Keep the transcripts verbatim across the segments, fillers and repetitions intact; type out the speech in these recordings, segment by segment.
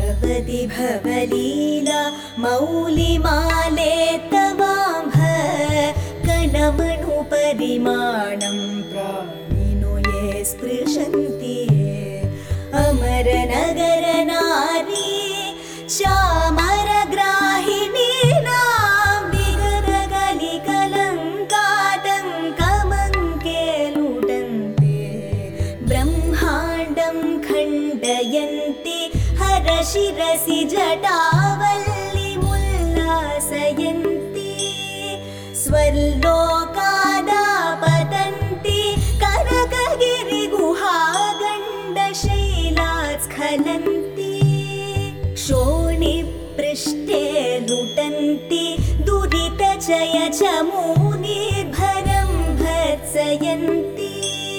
भगवति भवलीला मौलिमाले तवाम्भ कणमणुपरिमाणं प्राणिनो ये स्पृशन्ति अमरनगरनारी चामरग्राहिणीनां विगतकलिकलङ्कातङ्कमङ्के लुटन्ते ब्रह्माण्डं खण्डयन्ति हरशिरसि जटावल्लिमुल्लासयन्ति स्वर्लोकादापतन्ति कनकगिरिगुहागण्डशैलात् स्खलन्ति क्षोणिपृष्ठे लुटन्ति दुरितचयचमूनिर्भरं भर्त्सयन्ति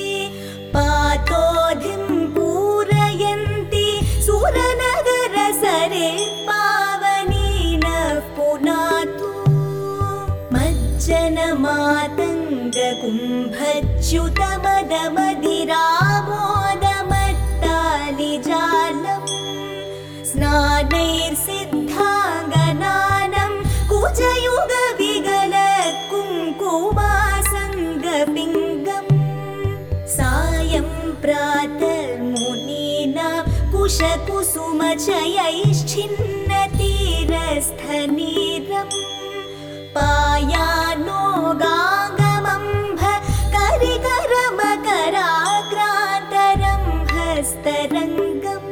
पातोधिं पूरयन्ति सुरनगरसरे पावनीनः पुनातु मज्जनमातङ्गकुम्भच्युतमदमधिरामोदमत्तालिजालम् स्नानैर्सिद्धाङ्गनानं कुचयुगविगलत्कुङ्कुमासङ्गपिङ्गम् सायं प्रातर्मुनीनां कुशकुसुमचयैश्छिन्नतीरस्थनीरम् पायानो गाङ्गमम्भ करिकरमकराक्रान्तरं हस्तरङ्गम्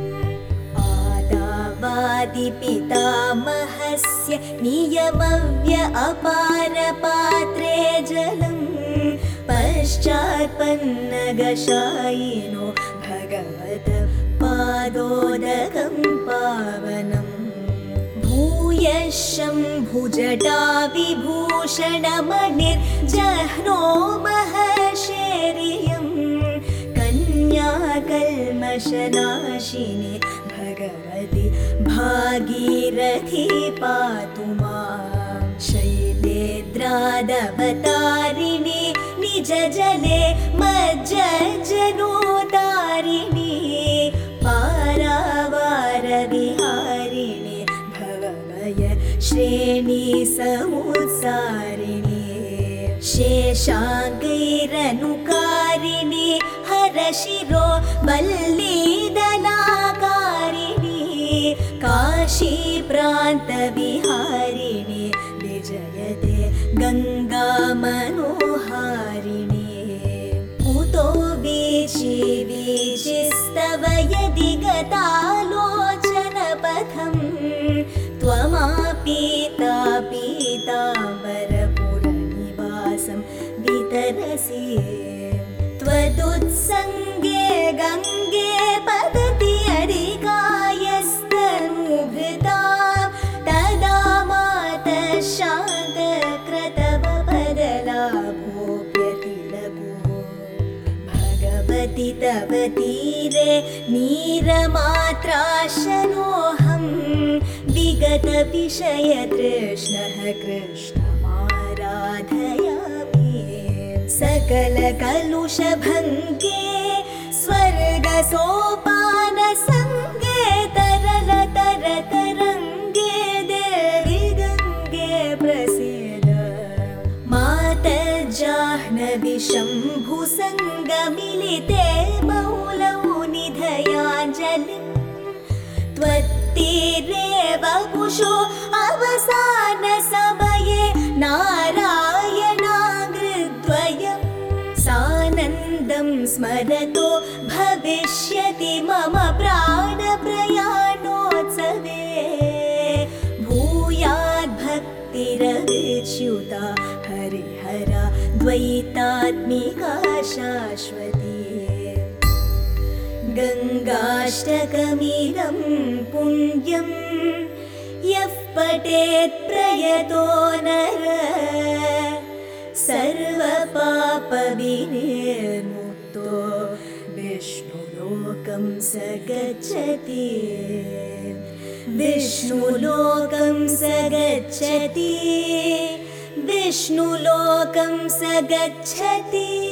आदावादिपितामहस्य नियमव्य अपारपात्रे जलम् पश्चात्पन्नगशायिनो भगवत पादोदकं पावनम् भूयः शम्भुजटा विभूषणमणिर्जह्नो महर्षेरियं कन्याकल्मषनाशिनी भगवति भागीरथी पातु मां शैलेन्द्रादवतारिणी निजजले मज्जनोतारिणी पारावारविहारिणी भवभय श्रेणी समुत्सारिणी शेषाङ्गैरनुकारिणी हरशिरो वल्लीदलाकारिणी काशीप्रान्तविहारिणी विजयते गङ्गामनोहारिणी कुतो वीचि वीचिस्तव यदि गतालोचनपथम् त्वमापीता पीताम्बरपुरनिवासं वितरसि त्वदुत्सङ्गे गङ्गे पतति अधिकायस्तनुभृता तदा मातः शान्तक्रतवपदलाभोऽप्यतिलभो भगवति तव तीरे नीरमात्राशनोऽहं विगतविषयतृष्णः कृष्णमाराधयामि सकलकलुषभङ्गे स्वर्गसोपानसङ्गे तरलतरतरङ्गे देवि गङ्गे प्रसीद मातर्जाह्नवि शम्भुसङ्गमिलिते बहुलौ निधयाञ्जलिम् त्वत्तीरे वपुषो अवसानसमये नारायणाग्रद्वयम् सानन्दं स्मरतो भविष्यति मम प्राणप्रयाणोत्सवे भूयाद्भक्तिरविच्युता हरिहरा द्वैतात्मिका शाश्वती गङ्गाष्टकमिदं पुण्यं यः पठेत् प्रयतो नरः सर्वपापविनिर्मुक्तो विष्णुलोकं स गच्छति विष्णुलोकं स गच्छति विष्णुलोकं स गच्छति।